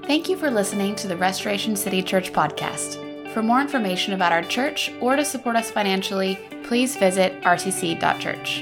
Thank you for listening to the Restoration City Church podcast. For more information about our church or to support us financially, please visit rcc.church.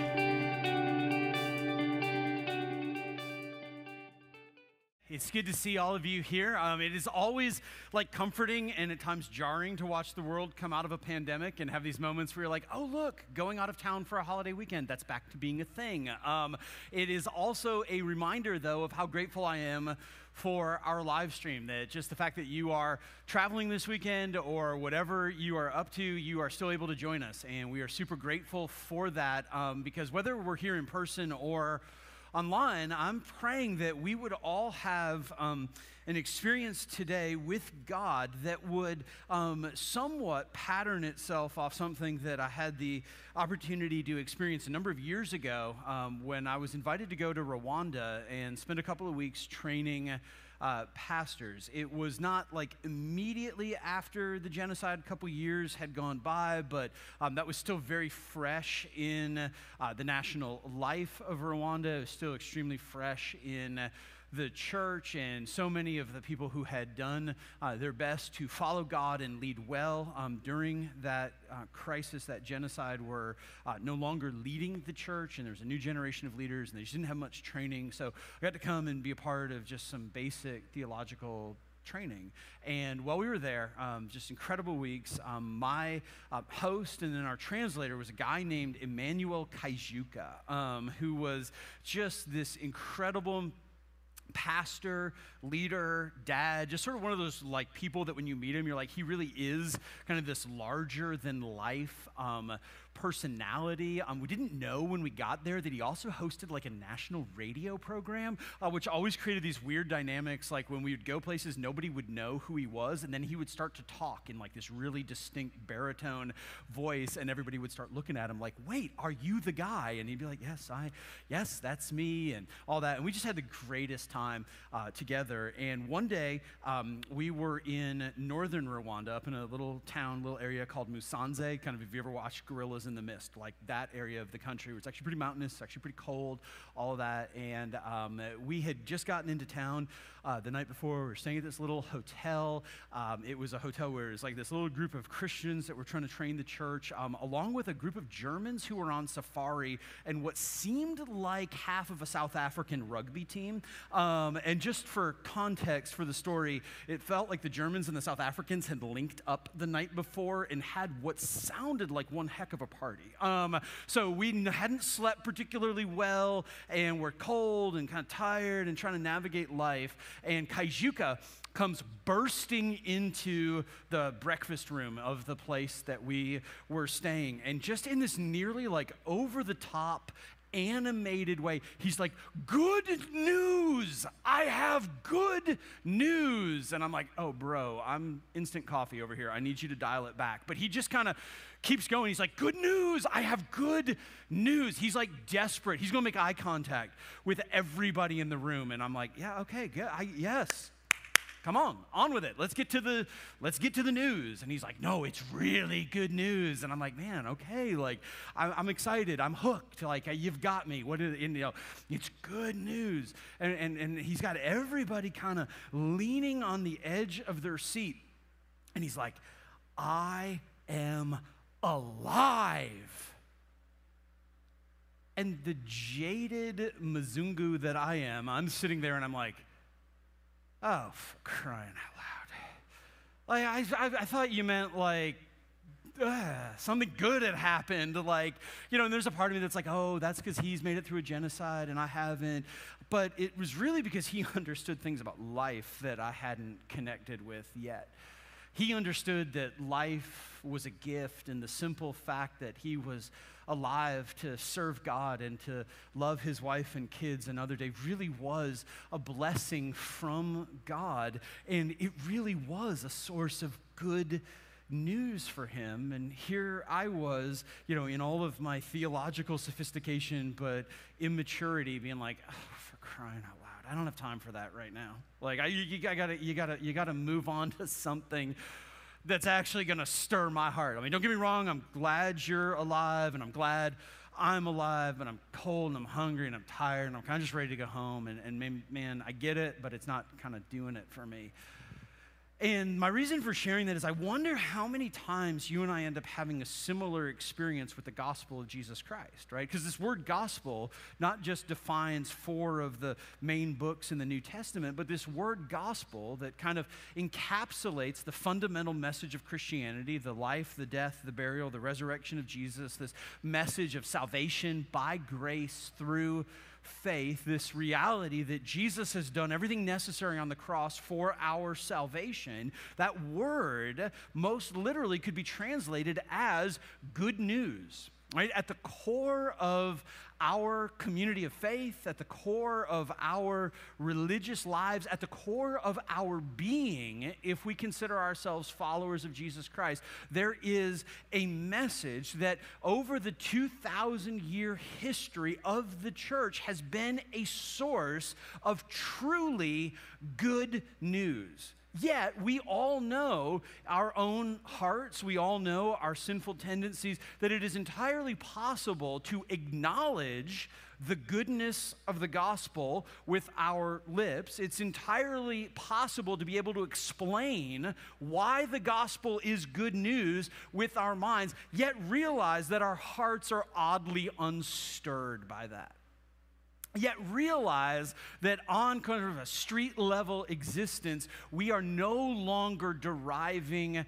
It's good to see all of you here. It is always comforting and at times jarring to watch the world come out of a pandemic and have these moments where you're like, oh, look, going out of town for a holiday weekend, that's back to being a thing. It is also a reminder, though, of how grateful I am for our live stream, that just the fact that you are traveling this weekend or whatever you are up to, you are still able to join us. And we are super grateful for that because whether we're here in person or online, I'm praying that we would all have an experience today with God that would somewhat pattern itself off something that I had the opportunity to experience a number of years ago when I was invited to go to Rwanda and spend a couple of weeks training pastors. It was not immediately after the genocide, a couple years had gone by, but that was still very fresh in the national life of Rwanda. It was still extremely fresh in the church, and so many of the people who had done their best to follow God and lead well during that crisis, that genocide, were no longer leading the church, and there's a new generation of leaders, and they just didn't have much training. So I got to come and be a part of just some basic theological training. And while we were there, just incredible weeks, my host and then our translator was a guy named Emmanuel Kaijuka, who was just this incredible pastor, leader, dad, just sort of one of those people that when you meet him, you're like, he really is kind of this larger than life personality. We didn't know when we got there that he also hosted a national radio program, which always created these weird dynamics. Like when we would go places, nobody would know who he was, and then he would start to talk in this really distinct baritone voice, and everybody would start looking at him like, wait, are you the guy? And he'd be like, yes, that's me, and all that. And we just had the greatest time together. And one day, we were in northern Rwanda, up in a little area called Musanze, kind of if you ever watched Gorillas in the Mist, that area of the country. It's actually pretty mountainous, it's actually pretty cold, all of that. And we had just gotten into town the night before. We were staying at this little hotel. It was a hotel where it was this little group of Christians that were trying to train the church, along with a group of Germans who were on safari and what seemed like half of a South African rugby team. And just for context for the story, it felt like the Germans and the South Africans had linked up the night before and had what sounded like one heck of a party. So we hadn't slept particularly well, and we're cold and kind of tired and trying to navigate life. And Kaijuka comes bursting into the breakfast room of the place that we were staying. And just in this nearly over-the-top animated way, he's like, good news, I have good news. And I'm like, oh bro, I'm instant coffee over here, I need you to dial it back. But he just kind of keeps going. He's like, good news, I have good news. He's desperate. He's gonna make eye contact with everybody in the room. And I'm like, yeah, okay, good, yes. Come on with it. Let's get to the news. And he's like, no, it's really good news. And I'm like, man, okay, I'm excited. I'm hooked. You've got me. What is it? It's good news. And he's got everybody kind of leaning on the edge of their seat. And he's like, I am alive. And the jaded Mzungu that I am, I'm sitting there and I'm like, oh, for crying out loud. I thought you meant something good had happened. And there's a part of me that's like, oh, that's because he's made it through a genocide and I haven't. But it was really because he understood things about life that I hadn't connected with yet. He understood that life was a gift, and the simple fact that he was alive to serve God and to love his wife and kids another day really was a blessing from God, and it really was a source of good news for him. And here I was, in all of my theological sophistication but immaturity, being like, oh, for crying out loud, I don't have time for that right now. You gotta move on to something that's actually going to stir my heart. I mean, don't get me wrong, I'm glad you're alive, and I'm glad I'm alive, but I'm cold and I'm hungry and I'm tired and I'm kind of just ready to go home. And maybe, man, I get it, but it's not kind of doing it for me. And my reason for sharing that is I wonder how many times you and I end up having a similar experience with the gospel of Jesus Christ, right? Because this word gospel not just defines 4 of the main books in the New Testament, but this word gospel that kind of encapsulates the fundamental message of Christianity, the life, the death, the burial, the resurrection of Jesus, this message of salvation by grace through faith, this reality that Jesus has done everything necessary on the cross for our salvation. That word most literally could be translated as good news, right? At the core of our community of faith, at the core of our religious lives, at the core of our being, if we consider ourselves followers of Jesus Christ, there is a message that over the 2,000-year history of the church has been a source of truly good news. Yet, we all know our own hearts, we all know our sinful tendencies, that it is entirely possible to acknowledge the goodness of the gospel with our lips. It's entirely possible to be able to explain why the gospel is good news with our minds, yet realize that our hearts are oddly unstirred by that. Yet realize that on kind of a street level existence, we are no longer deriving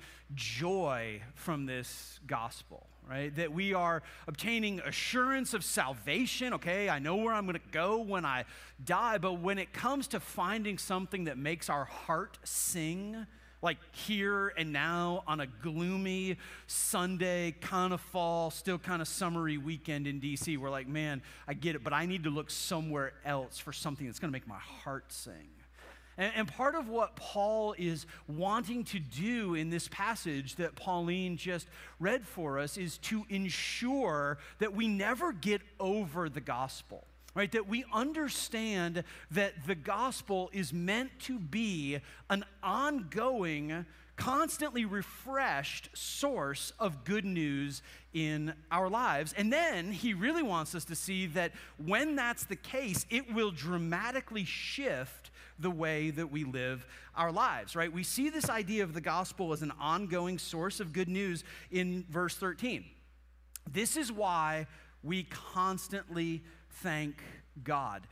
joy from this gospel, right? That we are obtaining assurance of salvation. Okay, I know where I'm going to go when I die, but when it comes to finding something that makes our heart sing, like here and now on a gloomy Sunday, kind of fall, still kind of summery weekend in DC, we're like, man, I get it, but I need to look somewhere else for something that's going to make my heart sing. And part of what Paul is wanting to do in this passage that Pauline just read for us is to ensure that we never get over the gospel. Right, that we understand that the gospel is meant to be an ongoing, constantly refreshed source of good news in our lives. And then he really wants us to see that when that's the case, it will dramatically shift the way that we live our lives, right? We see this idea of the gospel as an ongoing source of good news in verse 13. This is why we constantly thank God.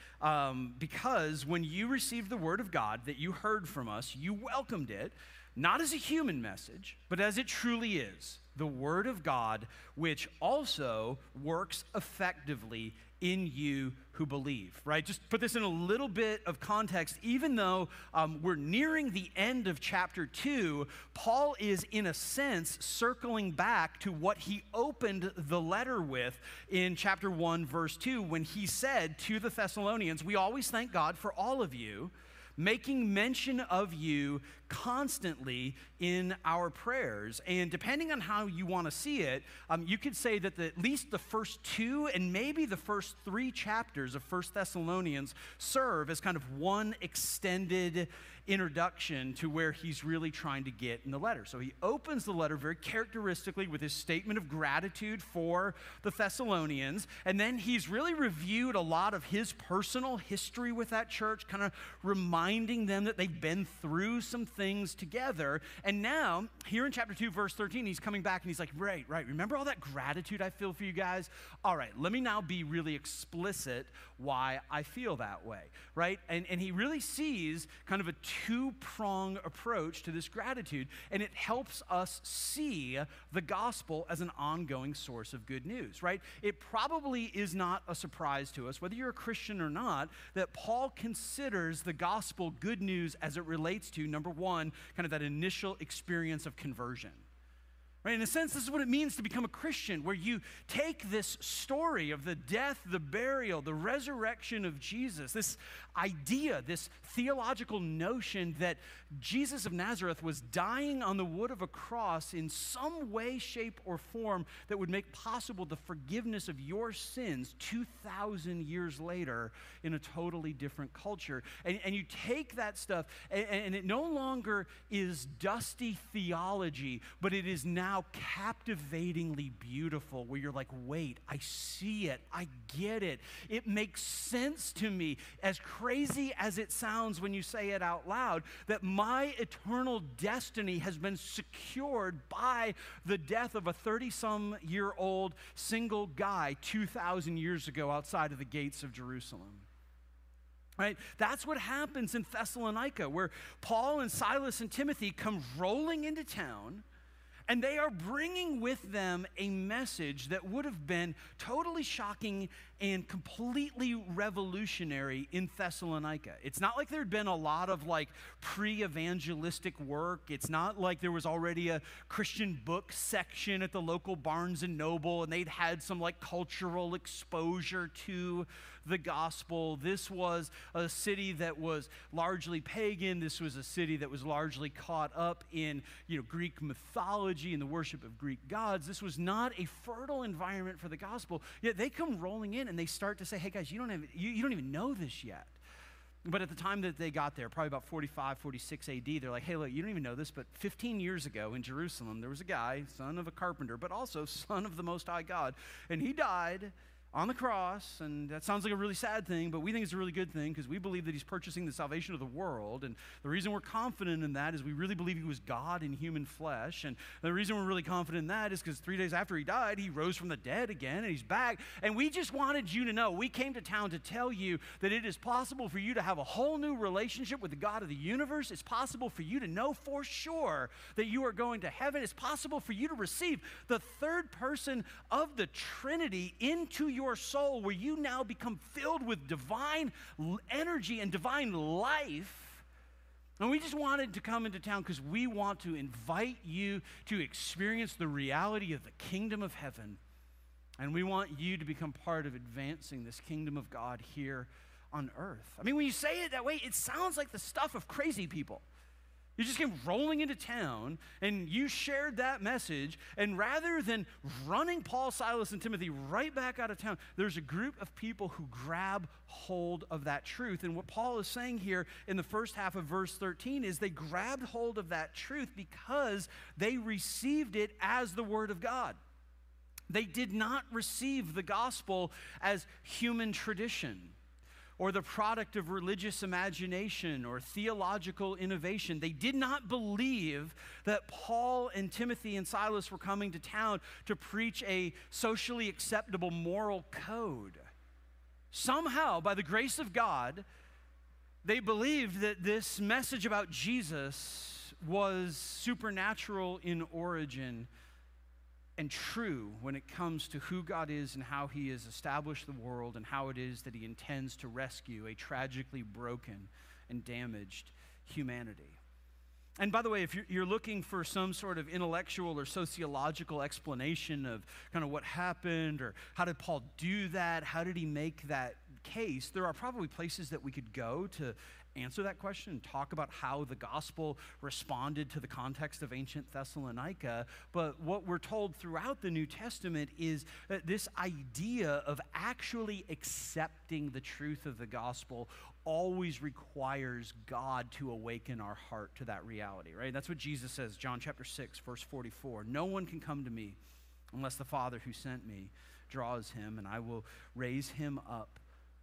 Because when you received the word of God that you heard from us, you welcomed it, not as a human message, but as it truly is, the word of God, which also works effectively in you who believe, right? Just put this in a little bit of context. Even though we're nearing the end of chapter 2, Paul is, in a sense, circling back to what he opened the letter with in chapter 1, verse 2, when he said to the Thessalonians, we always thank God for all of you, making mention of you constantly in our prayers. And depending on how you want to see it, you could say that at least the first 2 and maybe the first 3 chapters of 1 Thessalonians serve as kind of one extended introduction to where he's really trying to get in the letter. So he opens the letter very characteristically with his statement of gratitude for the Thessalonians, and then he's really reviewed a lot of his personal history with that church, kind of reminding them that they've been through some things together. And now, here in chapter 2, verse 13, he's coming back and he's like, right, remember all that gratitude I feel for you guys? All right, let me now be really explicit why I feel that way, right? And he really sees kind of a 2-prong approach to this gratitude, and it helps us see the gospel as an ongoing source of good news, right? It probably is not a surprise to us, whether you're a Christian or not, that Paul considers the gospel good news as it relates to, number 1, kind of that initial experience of conversion. Right? In a sense, this is what it means to become a Christian, where you take this story of the death, the burial, the resurrection of Jesus, this idea, this theological notion that Jesus of Nazareth was dying on the wood of a cross in some way, shape, or form that would make possible the forgiveness of your sins 2,000 years later in a totally different culture. And you take that stuff, and it no longer is dusty theology, but it is now now captivatingly beautiful, where you're like, wait, I see it, I get it, it makes sense to me, as crazy as it sounds when you say it out loud, that my eternal destiny has been secured by the death of a 30-some-year-old single guy 2,000 years ago outside of the gates of Jerusalem. Right? That's what happens in Thessalonica, where Paul and Silas and Timothy come rolling into town, and they are bringing with them a message that would have been totally shocking and completely revolutionary in Thessalonica. It's not like there'd been a lot of pre-evangelistic work. It's not like there was already a Christian book section at the local Barnes & Noble, and they'd had some cultural exposure to the gospel. This was a city that was largely pagan. This was a city that was largely caught up in Greek mythology and the worship of Greek gods. This was not a fertile environment for the gospel. Yet they come rolling in and they start to say, hey guys, you don't even know this yet. But at the time that they got there, probably about 45, 46 AD, they're like, hey, look, you don't even know this, but 15 years ago in Jerusalem, there was a guy, son of a carpenter, but also son of the Most High God, and he died on the cross, and that sounds like a really sad thing, but we think it's a really good thing because we believe that he's purchasing the salvation of the world, and the reason we're confident in that is we really believe he was God in human flesh, and the reason we're really confident in that is because 3 days after he died, he rose from the dead again, and he's back, and we just wanted you to know, we came to town to tell you that it is possible for you to have a whole new relationship with the God of the universe. It's possible for you to know for sure that you are going to heaven. It's possible for you to receive the third person of the Trinity into your soul, where you now become filled with divine energy and divine life. And we just wanted to come into town because we want to invite you to experience the reality of the kingdom of heaven. And we want you to become part of advancing this kingdom of God here on earth. I mean, when you say it that way, it sounds like the stuff of crazy people. You just came rolling into town, and you shared that message, and rather than running Paul, Silas, and Timothy right back out of town, there's a group of people who grab hold of that truth. And what Paul is saying here in the first half of verse 13 is they grabbed hold of that truth because they received it as the Word of God. They did not receive the gospel as human tradition, or the product of religious imagination or theological innovation. They did not believe that Paul and Timothy and Silas were coming to town to preach a socially acceptable moral code. Somehow, by the grace of God, they believed that this message about Jesus was supernatural in origin and true when it comes to who God is and how he has established the world and how it is that he intends to rescue a tragically broken and damaged humanity. And by the way, if you're looking for some sort of intellectual or sociological explanation of kind of what happened or how did Paul do that, how did he make that case, there are probably places that we could go to answer that question and talk about how the gospel responded to the context of ancient Thessalonica. But what we're told throughout the New Testament is that this idea of actually accepting the truth of the gospel always requires God to awaken our heart to that reality, right? That's what Jesus says, John chapter 6, verse 44. No one can come to me unless the Father who sent me draws him, and I will raise him up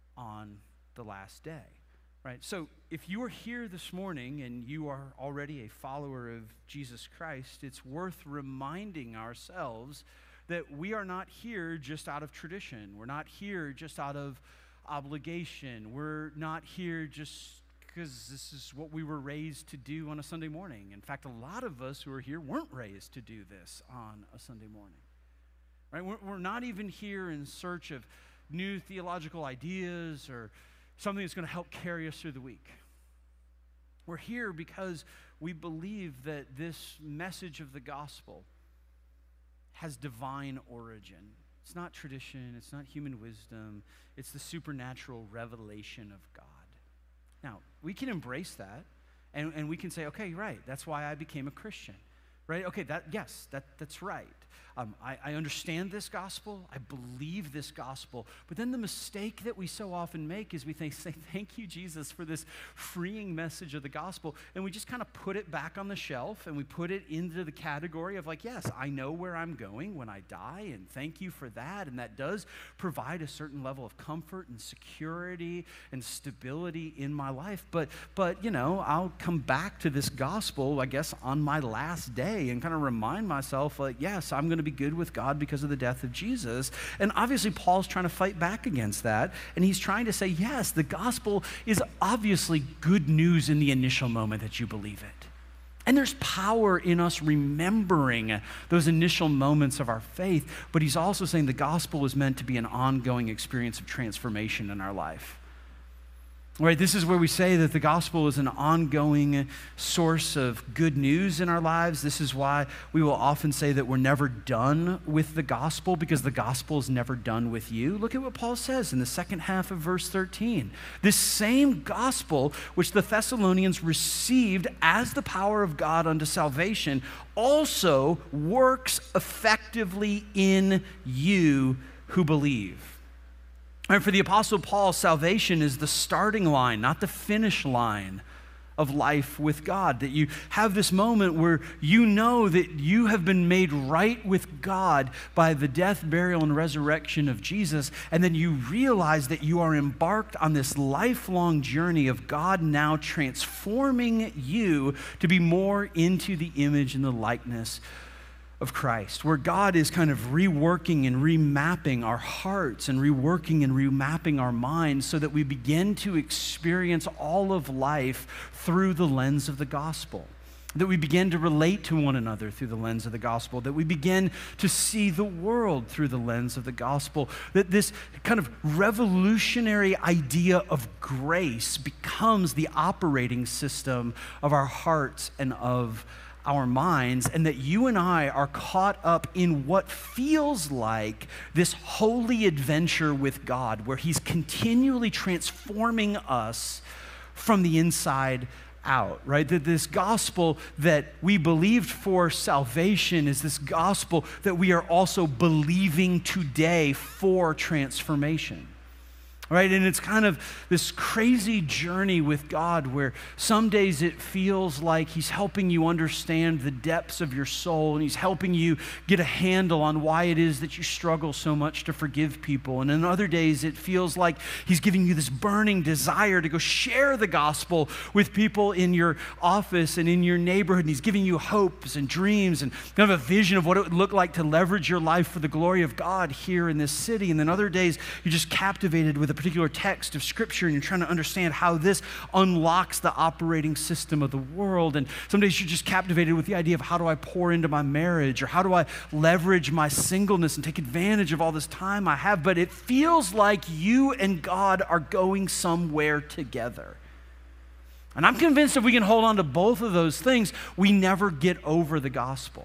on the last day. Right? So if you are here this morning and you are already a follower of Jesus Christ, it's worth reminding ourselves that we are not here just out of tradition. We're not here just out of obligation. We're not here just because this is what we were raised to do on a Sunday morning. In fact, a lot of us who are here weren't raised to do this on a Sunday morning. Right? We're not even here in search of new theological ideas or something that's going to help carry us through the week. We're here because we believe that this message of the gospel has divine origin. It's not tradition, it's not human wisdom, it's the supernatural revelation of God. Now, we can embrace that, and we can say, okay, right, that's why I became a Christian. right? Okay, that's right. I understand this gospel. I believe this gospel. But then the mistake that we so often make is we say, thank you, Jesus, for this freeing message of the gospel. And we just kind of put it back on the shelf and we put it into the category of like, yes, I know where I'm going when I die, and thank you for that. And that does provide a certain level of comfort and security and stability in my life. But I'll come back to this gospel, I guess, on my last day and kind of remind myself, like, yes, I'm going to be good with God because of the death of Jesus. And obviously Paul's trying to fight back against that, and he's trying to say, yes, the gospel is obviously good news in the initial moment that you believe it. And there's power in us remembering those initial moments of our faith, but he's also saying the gospel is meant to be an ongoing experience of transformation in our life. Right, this is where we say that the gospel is an ongoing source of good news in our lives. This is why we will often say that we're never done with the gospel, because the gospel is never done with you. Look at what Paul says in the second half of verse 13. This same gospel which the Thessalonians received as the power of God unto salvation also works effectively in you who believe. And for the Apostle Paul, salvation is the starting line, not the finish line of life with God. That you have this moment where you know that you have been made right with God by the death, burial, and resurrection of Jesus, and then you realize that you are embarked on this lifelong journey of God now transforming you to be more into the image and the likeness of Christ, where God is kind of reworking and remapping our hearts and reworking and remapping our minds so that we begin to experience all of life through the lens of the gospel, that we begin to relate to one another through the lens of the gospel, that we begin to see the world through the lens of the gospel, that this kind of revolutionary idea of grace becomes the operating system of our hearts and of our minds, and that you and I are caught up in what feels like this holy adventure with God, where he's continually transforming us from the inside out, right? That this gospel that we believed for salvation is this gospel that we are also believing today for transformation. Right? And it's kind of this crazy journey with God where some days it feels like he's helping you understand the depths of your soul, and he's helping you get a handle on why it is that you struggle so much to forgive people. And in other days it feels like he's giving you this burning desire to go share the gospel with people in your office and in your neighborhood. And he's giving you hopes and dreams and kind of a vision of what it would look like to leverage your life for the glory of God here in this city. And then other days you're just captivated with a particular text of Scripture, and you're trying to understand how this unlocks the operating system of the world. And some days you're just captivated with the idea of how do I pour into my marriage, or how do I leverage my singleness and take advantage of all this time I have. But it feels like you and God are going somewhere together. And I'm convinced if we can hold on to both of those things, we never get over the gospel.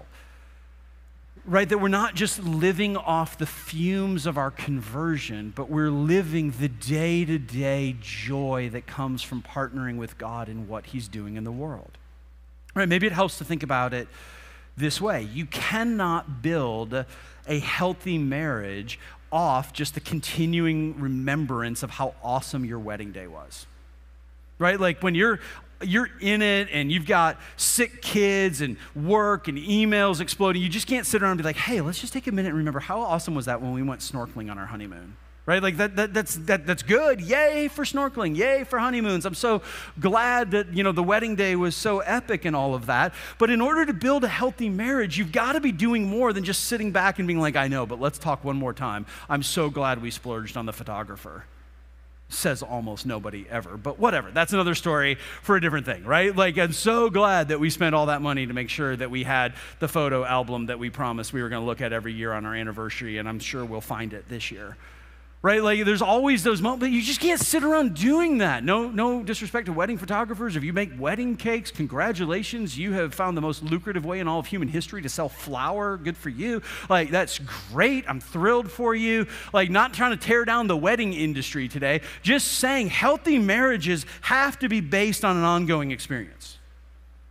Right, that we're not just living off the fumes of our conversion, but we're living the day-to-day joy that comes from partnering with God in what he's doing in the world. Right, maybe it helps to think about it this way. You cannot build a healthy marriage off just the continuing remembrance of how awesome your wedding day was. Right, like when you're in it and you've got sick kids and work and emails exploding, you just can't sit around and be like, hey, let's just take a minute and remember how awesome was that when we went snorkeling on our honeymoon, right? Like that's good. Yay for snorkeling. Yay for honeymoons. I'm so glad that, the wedding day was so epic and all of that. But in order to build a healthy marriage, you've got to be doing more than just sitting back and being like, I know, but let's talk one more time. I'm so glad we splurged on the photographer. Says almost nobody ever, but whatever. That's another story for a different thing, right? Like, I'm so glad that we spent all that money to make sure that we had the photo album that we promised we were going to look at every year on our anniversary, and I'm sure we'll find it this year. Right? Like, there's always those moments, but you just can't sit around doing that. No disrespect to wedding photographers. If you make wedding cakes, congratulations. You have found the most lucrative way in all of human history to sell flour. Good for you. Like, that's great. I'm thrilled for you. Like, not trying to tear down the wedding industry today. Just saying healthy marriages have to be based on an ongoing experience.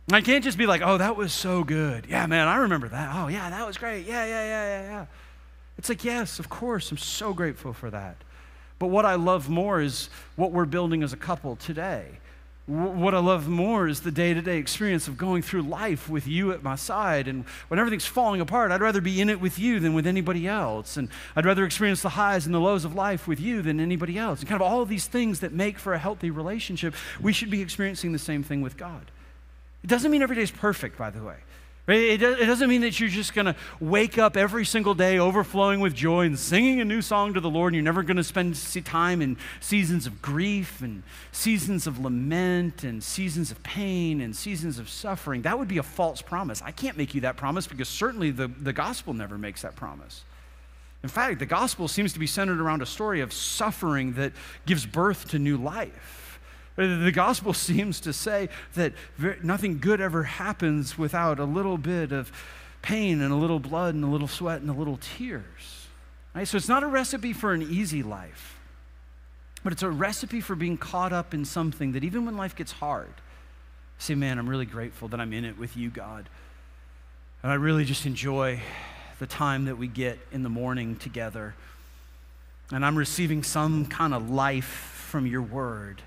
I can't just be like, oh, that was so good. Yeah, man, I remember that. Oh, yeah, that was great. Yeah. It's like, yes, of course, I'm so grateful for that. But what I love more is what we're building as a couple today. What I love more is the day-to-day experience of going through life with you at my side. And when everything's falling apart, I'd rather be in it with you than with anybody else. And I'd rather experience the highs and the lows of life with you than anybody else. And kind of all of these things that make for a healthy relationship, we should be experiencing the same thing with God. It doesn't mean every day is perfect, by the way. It doesn't mean that you're just going to wake up every single day overflowing with joy and singing a new song to the Lord, and you're never going to spend time in seasons of grief and seasons of lament and seasons of pain and seasons of suffering. That would be a false promise. I can't make you that promise because certainly the gospel never makes that promise. In fact, the gospel seems to be centered around a story of suffering that gives birth to new life. The gospel seems to say that nothing good ever happens without a little bit of pain and a little blood and a little sweat and a little tears. Right? So it's not a recipe for an easy life, but it's a recipe for being caught up in something that even when life gets hard, say, man, I'm really grateful that I'm in it with you, God. And I really just enjoy the time that we get in the morning together. And I'm receiving some kind of life from your word.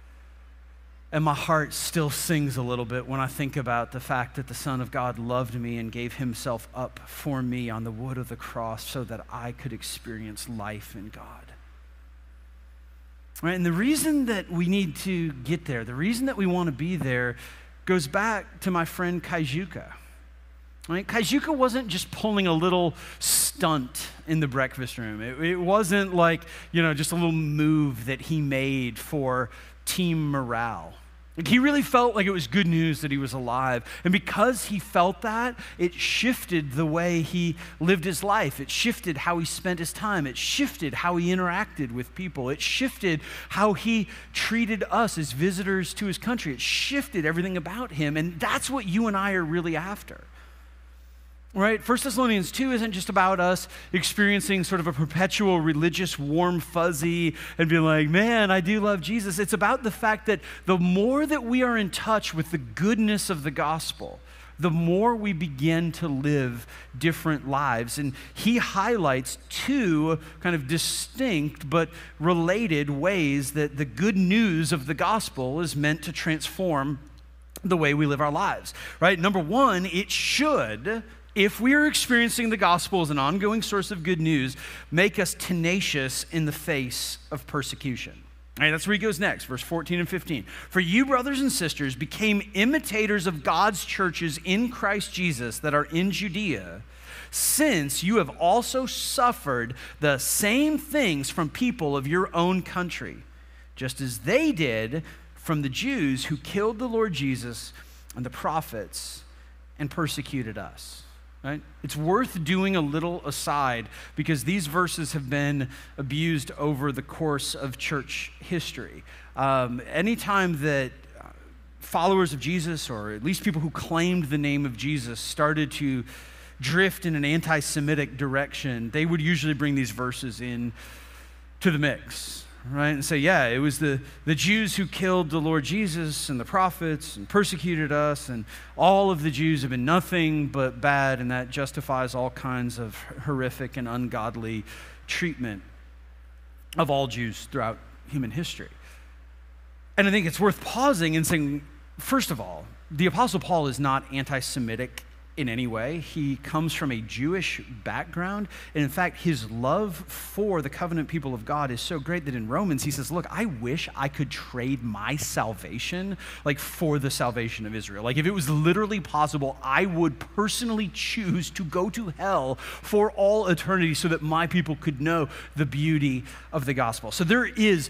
And my heart still sings a little bit when I think about the fact that the Son of God loved me and gave himself up for me on the wood of the cross so that I could experience life in God. Right? And the reason that we need to get there, the reason that we want to be there, goes back to my friend Kaijuka. Right? Kaijuka wasn't just pulling a little stunt in the breakfast room. It wasn't like, just a little move that he made for team morale. Like he really felt like it was good news that he was alive. And because he felt that, it shifted the way he lived his life. It shifted how he spent his time. It shifted how he interacted with people. It shifted how he treated us as visitors to his country. It shifted everything about him. And that's what you and I are really after. Right? 1 Thessalonians 2 isn't just about us experiencing sort of a perpetual religious warm fuzzy and being like, man, I do love Jesus. It's about the fact that the more that we are in touch with the goodness of the gospel, the more we begin to live different lives. And he highlights two kind of distinct but related ways that the good news of the gospel is meant to transform the way we live our lives. Right? Number one, it should, if we are experiencing the gospel as an ongoing source of good news, make us tenacious in the face of persecution. All right, that's where he goes next, verse 14 and 15. For you, brothers and sisters, became imitators of God's churches in Christ Jesus that are in Judea, since you have also suffered the same things from people of your own country, just as they did from the Jews who killed the Lord Jesus and the prophets and persecuted us. Right? It's worth doing a little aside because these verses have been abused over the course of church history. Anytime that followers of Jesus, or at least people who claimed the name of Jesus, started to drift in an anti-Semitic direction, they would usually bring these verses in to the mix. Right? And say, yeah, it was the Jews who killed the Lord Jesus and the prophets and persecuted us, and all of the Jews have been nothing but bad, and that justifies all kinds of horrific and ungodly treatment of all Jews throughout human history. And I think it's worth pausing and saying, first of all, the Apostle Paul is not anti-Semitic in any way. He comes from a Jewish background. And in fact, his love for the covenant people of God is so great that in Romans, he says, look, I wish I could trade my salvation for the salvation of Israel. If it was literally possible, I would personally choose to go to hell for all eternity so that my people could know the beauty of the gospel. So there is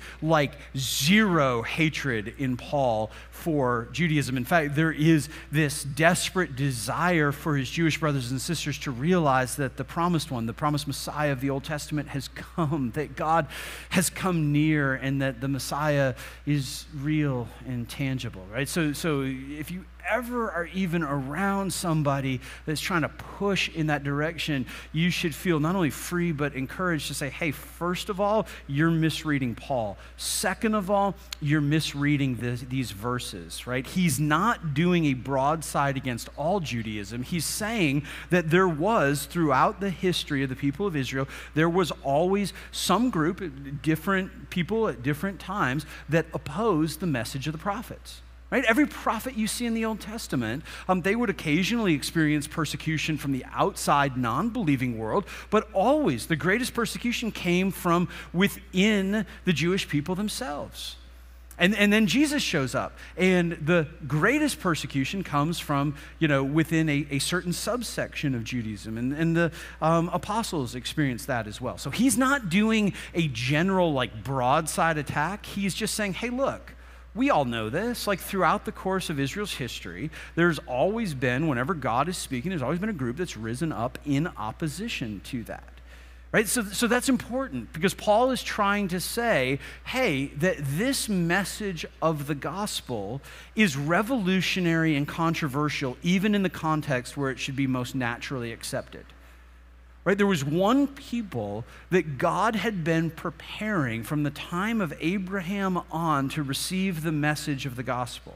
zero hatred in Paul for Judaism. In fact, there is this desperate desire for his Jewish brothers and sisters to realize that the promised one, the promised Messiah of the Old Testament has come, that God has come near, and that the Messiah is real and tangible, right? So if you ever are even around somebody that's trying to push in that direction, you should feel not only free but encouraged to say, hey, first of all, you're misreading Paul. Second of all, you're misreading these verses, right? He's not doing a broadside against all Judaism. He's saying that there was, throughout the history of the people of Israel, there was always some group, different people at different times, that opposed the message of the prophets. Right? Every prophet you see in the Old Testament, they would occasionally experience persecution from the outside non-believing world, but always the greatest persecution came from within the Jewish people themselves. And then Jesus shows up, and the greatest persecution comes from, within a certain subsection of Judaism, and the apostles experienced that as well. So he's not doing a general, broadside attack. He's just saying, hey, look, we all know this. Throughout the course of Israel's history, there's always been, whenever God is speaking, there's always been a group that's risen up in opposition to that. Right? So that's important because Paul is trying to say, hey, that this message of the gospel is revolutionary and controversial, even in the context where it should be most naturally accepted. Right? There was one people that God had been preparing from the time of Abraham on to receive the message of the gospel.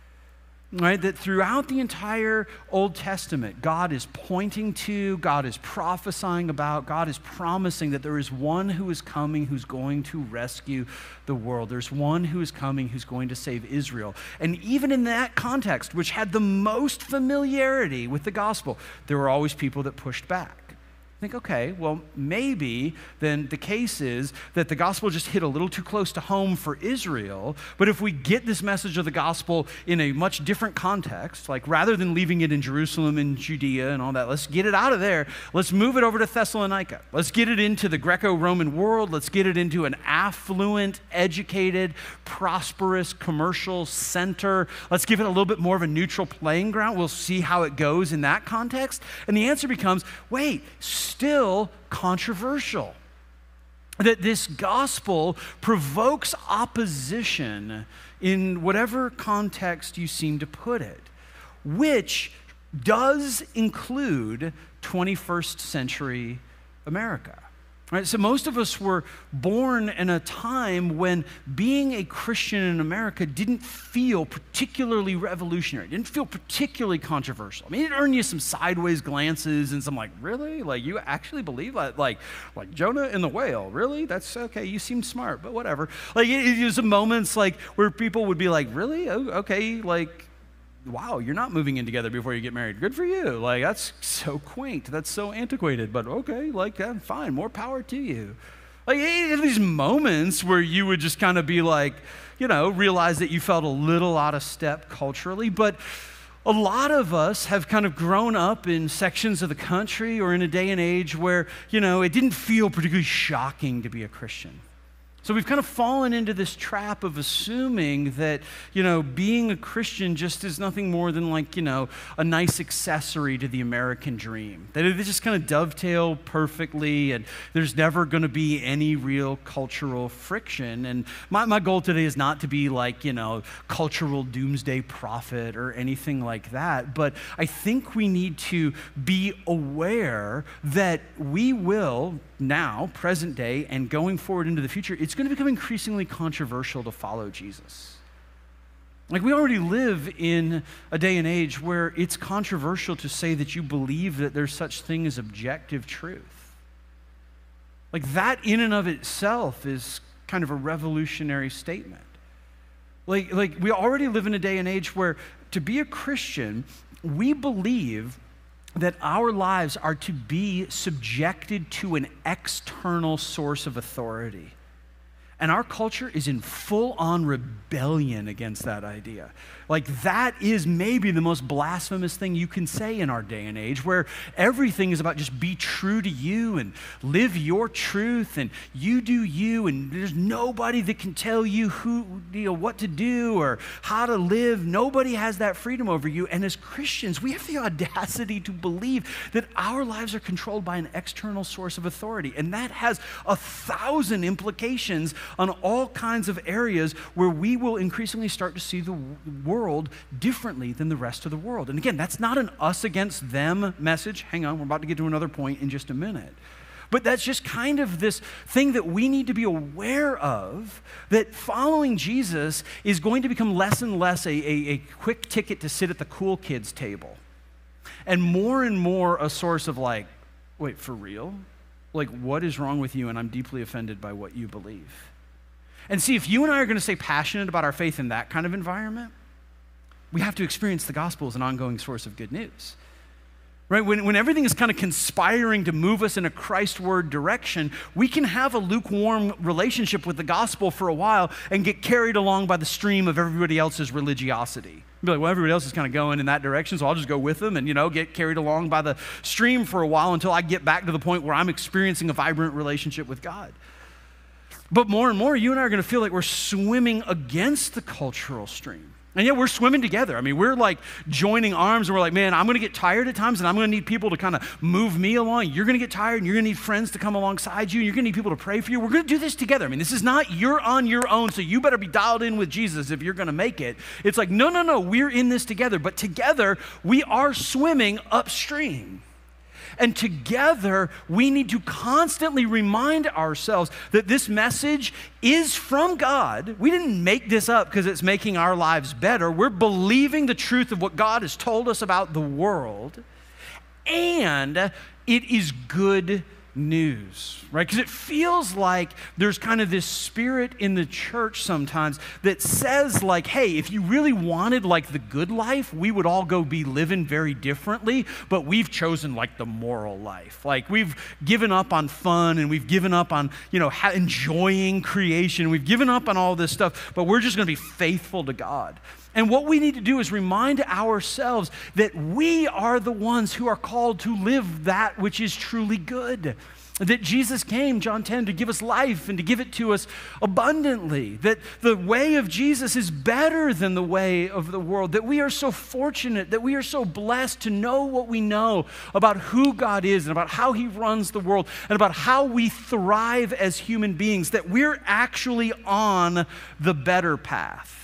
Right? That throughout the entire Old Testament, God is pointing to, God is prophesying about, God is promising that there is one who is coming who's going to rescue the world. There's one who is coming who's going to save Israel. And even in that context, which had the most familiarity with the gospel, there were always people that pushed back. Think, okay, well, maybe then the case is that the gospel just hit a little too close to home for Israel, but if we get this message of the gospel in a much different context, rather than leaving it in Jerusalem and Judea and all that, let's get it out of there. Let's move it over to Thessalonica. Let's get it into the Greco-Roman world. Let's get it into an affluent, educated, prosperous commercial center. Let's give it a little bit more of a neutral playing ground. We'll see how it goes in that context. And the answer becomes, wait, still controversial. That this gospel provokes opposition in whatever context you seem to put it, which does include 21st century America. Right? So most of us were born in a time when being a Christian in America didn't feel particularly revolutionary, didn't feel particularly controversial. I mean, it earned you some sideways glances and some really? You actually believe that? Like Jonah and the whale, really? That's okay, you seem smart, but whatever. It was moments where people would be really? Oh, okay, wow, you're not moving in together before you get married. Good for you. That's so quaint. That's so antiquated. But okay, fine. More power to you. These moments where you would just kind of be realize that you felt a little out of step culturally. But a lot of us have kind of grown up in sections of the country or in a day and age where, it didn't feel particularly shocking to be a Christian. So we've kind of fallen into this trap of assuming that, being a Christian just is nothing more than a nice accessory to the American dream. That they just kind of dovetail perfectly and there's never going to be any real cultural friction. And my goal today is not to be cultural doomsday prophet or anything like that. But I think we need to be aware that we will now, present day, and going forward into the future, it's going to become increasingly controversial to follow Jesus. We already live in a day and age where it's controversial to say that you believe that there's such thing as objective truth. That in and of itself is kind of a revolutionary statement. We already live in a day and age where to be a Christian, we believe that our lives are to be subjected to an external source of authority. And our culture is in full-on rebellion against that idea. That is maybe the most blasphemous thing you can say in our day and age, where everything is about just be true to you and live your truth and you do you, and there's nobody that can tell you what to do or how to live. Nobody has that freedom over you. And as Christians, we have the audacity to believe that our lives are controlled by an external source of authority. And that has 1,000 implications on all kinds of areas where we will increasingly start to see the world differently than the rest of the world. And again, that's not an us against them message. Hang on, we're about to get to another point in just a minute. But that's just kind of this thing that we need to be aware of, that following Jesus is going to become less and less a quick ticket to sit at the cool kids table, and more a source of like, wait, for real? Like, what is wrong with you? And I'm deeply offended by what you believe. And see, if you and I are going to stay passionate about our faith in that kind of environment, we have to experience the gospel as an ongoing source of good news. Right? When everything is kind of conspiring to move us in a Christ-word direction, we can have a lukewarm relationship with the gospel for a while and get carried along by the stream of everybody else's religiosity. Be like, well, everybody else is kind of going in that direction, so I'll just go with them and, get carried along by the stream for a while until I get back to the point where I'm experiencing a vibrant relationship with God. But more and more, you and I are going to feel like we're swimming against the cultural stream. And yet we're swimming together. I mean, we're like joining arms, and we're like, man, I'm going to get tired at times, and I'm going to need people to kind of move me along. You're going to get tired, and you're going to need friends to come alongside you, and you're going to need people to pray for you. We're going to do this together. I mean, this is not you're on your own, so you better be dialed in with Jesus if you're going to make it. It's like, no, we're in this together. But together, we are swimming upstream. And together, we need to constantly remind ourselves that this message is from God. We didn't make this up because it's making our lives better. We're believing the truth of what God has told us about the world, and it is good news, right? Because it feels like there's kind of this spirit in the church sometimes that says like, hey, if you really wanted like the good life, we would all go be living very differently, but we've chosen like the moral life. Like we've given up on fun, and we've given up on, enjoying creation. We've given up on all this stuff, but we're just going to be faithful to God. And what we need to do is remind ourselves that we are the ones who are called to live that which is truly good. That Jesus came, John 10, to give us life and to give it to us abundantly. That the way of Jesus is better than the way of the world. That we are so fortunate, that we are so blessed to know what we know about who God is and about how He runs the world and about how we thrive as human beings. That we're actually on the better path.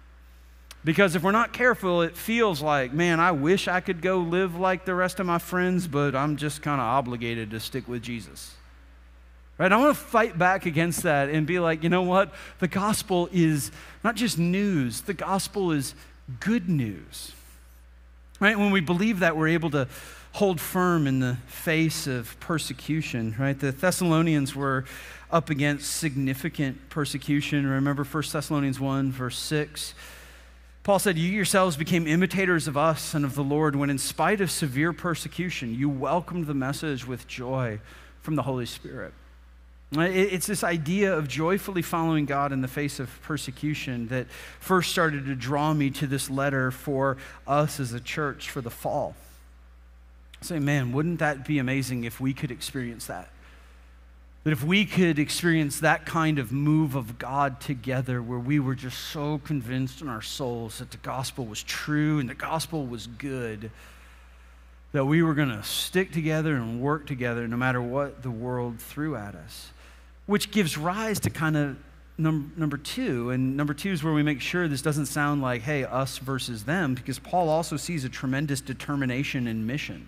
Because if we're not careful, it feels like, man, I wish I could go live like the rest of my friends, but I'm just kind of obligated to stick with Jesus. Right? I want to fight back against that and be like, you know what? The gospel is not just news. The gospel is good news. Right? When we believe that, we're able to hold firm in the face of persecution. Right? The Thessalonians were up against significant persecution. Remember 1 Thessalonians 1, verse 6. Paul said, you yourselves became imitators of us and of the Lord when in spite of severe persecution, you welcomed the message with joy from the Holy Spirit. It's this idea of joyfully following God in the face of persecution that first started to draw me to this letter for us as a church for the fall. I say, man, wouldn't that be amazing if we could experience that? That if we could experience that kind of move of God together where we were just so convinced in our souls that the gospel was true and the gospel was good, that we were going to stick together and work together no matter what the world threw at us, which gives rise to kind of number two. And number two is where we make sure this doesn't sound like, hey, us versus them, because Paul also sees a tremendous determination in mission.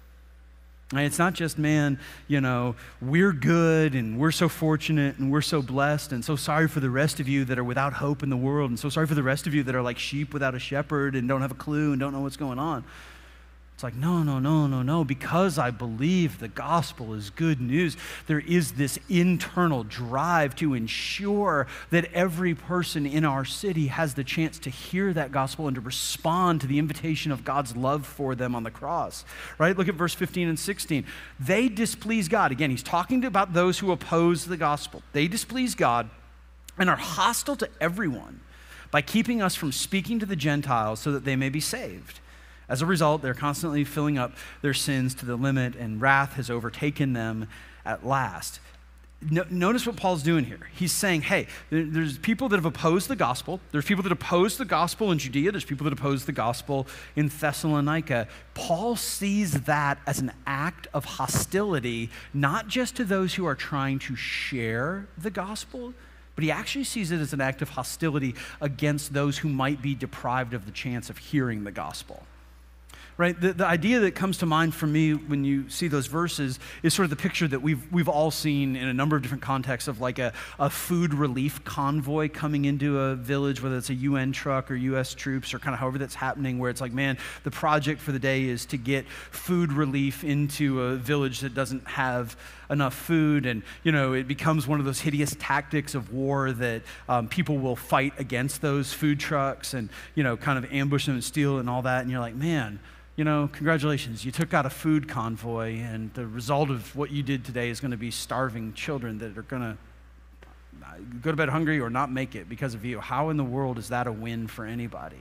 And it's not just, man, we're good and we're so fortunate and we're so blessed and so sorry for the rest of you that are without hope in the world and so sorry for the rest of you that are like sheep without a shepherd and don't have a clue and don't know what's going on. It's like, no. Because I believe the gospel is good news, there is this internal drive to ensure that every person in our city has the chance to hear that gospel and to respond to the invitation of God's love for them on the cross, right? Look at verse 15 and 16. They displease God. Again, he's talking about those who oppose the gospel. They displease God and are hostile to everyone by keeping us from speaking to the Gentiles so that they may be saved. As a result, they're constantly filling up their sins to the limit, and wrath has overtaken them at last. Notice what Paul's doing here. He's saying, hey, there's people that have opposed the gospel. There's people that oppose the gospel in Judea. There's people that oppose the gospel in Thessalonica. Paul sees that as an act of hostility, not just to those who are trying to share the gospel, but but he actually sees it as an act of hostility against those who might be deprived of the chance of hearing the gospel. Right? The idea that comes to mind for me when you see those verses is sort of the picture that we've all seen in a number of different contexts of like a food relief convoy coming into a village, whether it's a UN truck or US troops or kind of however that's happening, where it's like, man, the project for the day is to get food relief into a village that doesn't have enough food. And, it becomes one of those hideous tactics of war that people will fight against those food trucks and, kind of ambush them and steal and all that. And you're like, man, congratulations, you took out a food convoy, and the result of what you did today is going to be starving children that are going to go to bed hungry or not make it because of you. How in the world is that a win for anybody?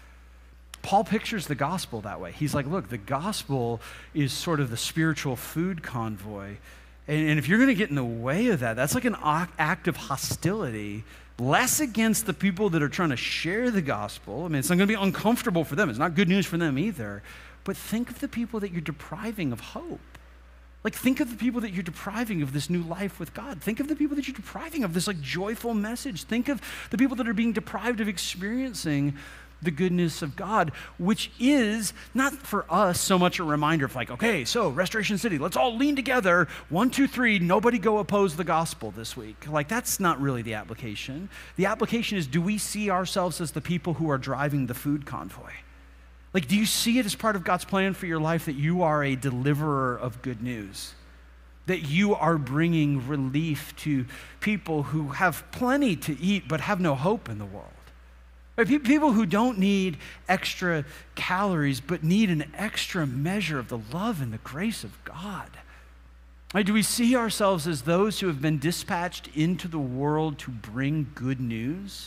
Paul pictures the gospel that way. He's like, look, the gospel is sort of the spiritual food convoy, and if you're going to get in the way of that, that's like an act of hostility, less against the people that are trying to share the gospel. I mean, it's not going to be uncomfortable for them. It's not good news for them either. But think of the people that you're depriving of hope. Like, think of the people that you're depriving of this new life with God. Think of the people that you're depriving of this like joyful message. Think of the people that are being deprived of experiencing the goodness of God, which is not for us so much a reminder of like, okay, so Restoration City, let's all lean together. 1, 2, 3, nobody go oppose the gospel this week. Like, that's not really the application. The application is, do we see ourselves as the people who are driving the food convoy? Like, do you see it as part of God's plan for your life that you are a deliverer of good news? That you are bringing relief to people who have plenty to eat but have no hope in the world? Right? People who don't need extra calories but need an extra measure of the love and the grace of God. Right? Do we see ourselves as those who have been dispatched into the world to bring good news?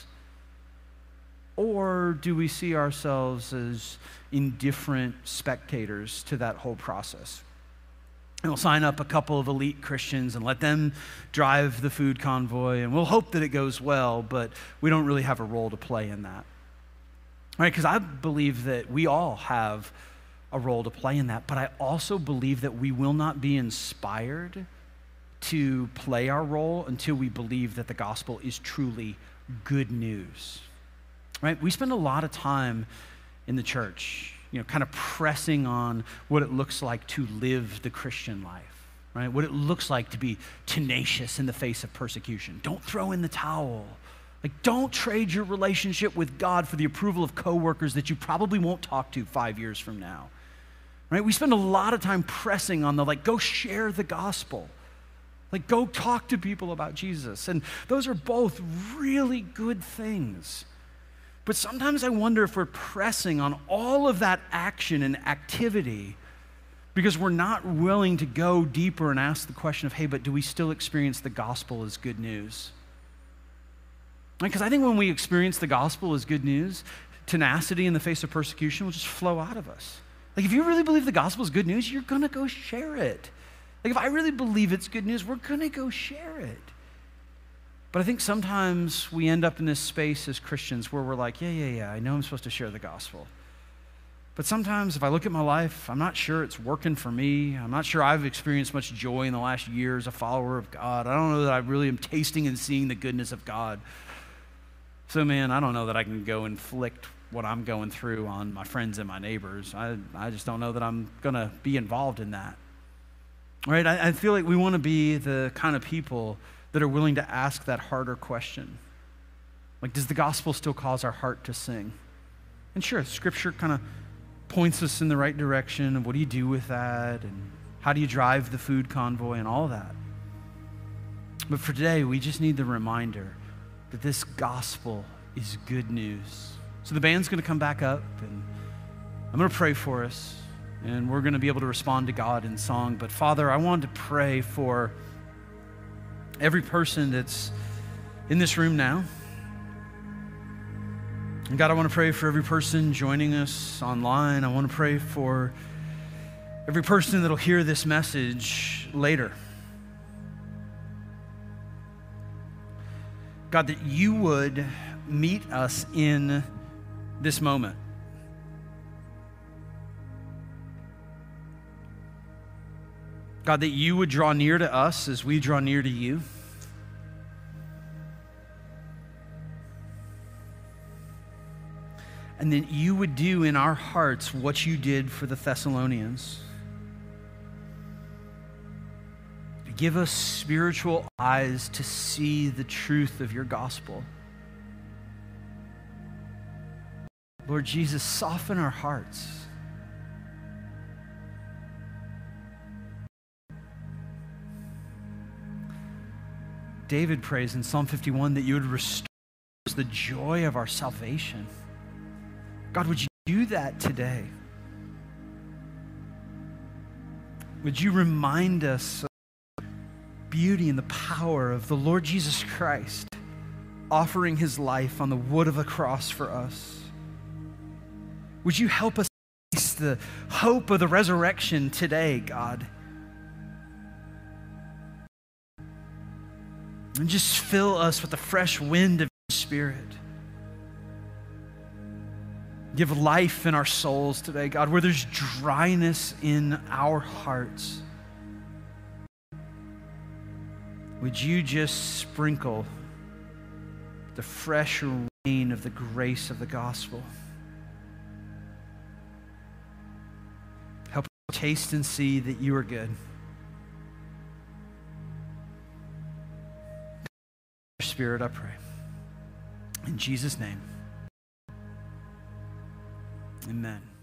Or do we see ourselves as indifferent spectators to that whole process? And we'll sign up a couple of elite Christians and let them drive the food convoy, and we'll hope that it goes well, but we don't really have a role to play in that. Right? Because I believe that we all have a role to play in that, but I also believe that we will not be inspired to play our role until we believe that the gospel is truly good news. Right? We spend a lot of time in the church, kind of pressing on what it looks like to live the Christian life, right? What it looks like to be tenacious in the face of persecution. Don't throw in the towel. Like, don't trade your relationship with God for the approval of coworkers that you probably won't talk to 5 years from now, right? We spend a lot of time pressing on go share the gospel. Like, go talk to people about Jesus. And those are both really good things. But sometimes I wonder if we're pressing on all of that action and activity because we're not willing to go deeper and ask the question of, hey, but do we still experience the gospel as good news? Because I think when we experience the gospel as good news, tenacity in the face of persecution will just flow out of us. Like, if you really believe the gospel is good news, you're going to go share it. Like, if I really believe it's good news, we're going to go share it. But I think sometimes we end up in this space as Christians where we're like, yeah, I know I'm supposed to share the gospel. But sometimes if I look at my life, I'm not sure it's working for me. I'm not sure I've experienced much joy in the last year as a follower of God. I don't know that I really am tasting and seeing the goodness of God. So, man, I don't know that I can go inflict what I'm going through on my friends and my neighbors. I just don't know that I'm going to be involved in that. Right? I feel like we want to be the kind of people that are willing to ask that harder question. Like, does the gospel still cause our heart to sing? And sure, Scripture kind of points us in the right direction of what do you do with that and how do you drive the food convoy and all that. But for today, we just need the reminder that this gospel is good news. So the band's going to come back up, and I'm going to pray for us, and we're going to be able to respond to God in song. But Father, I wanted to pray for every person that's in this room now. And God, I want to pray for every person joining us online. I want to pray for every person that'll hear this message later. God, that you would meet us in this moment. God, that you would draw near to us as we draw near to you. and that you would do in our hearts what you did for the Thessalonians. Give us spiritual eyes to see the truth of your gospel. Lord Jesus, soften our hearts. David prays in Psalm 51 that you would restore the joy of our salvation. God, would you do that today? Would you remind us of the beauty and the power of the Lord Jesus Christ offering his life on the wood of a cross for us? Would you help us face the hope of the resurrection today, God? And just fill us with the fresh wind of your Spirit. Give life in our souls today, God, where there's dryness in our hearts. Would you just sprinkle the fresh rain of the grace of the gospel? Help us taste and see that you are good. Spirit, I pray. In Jesus' name, amen.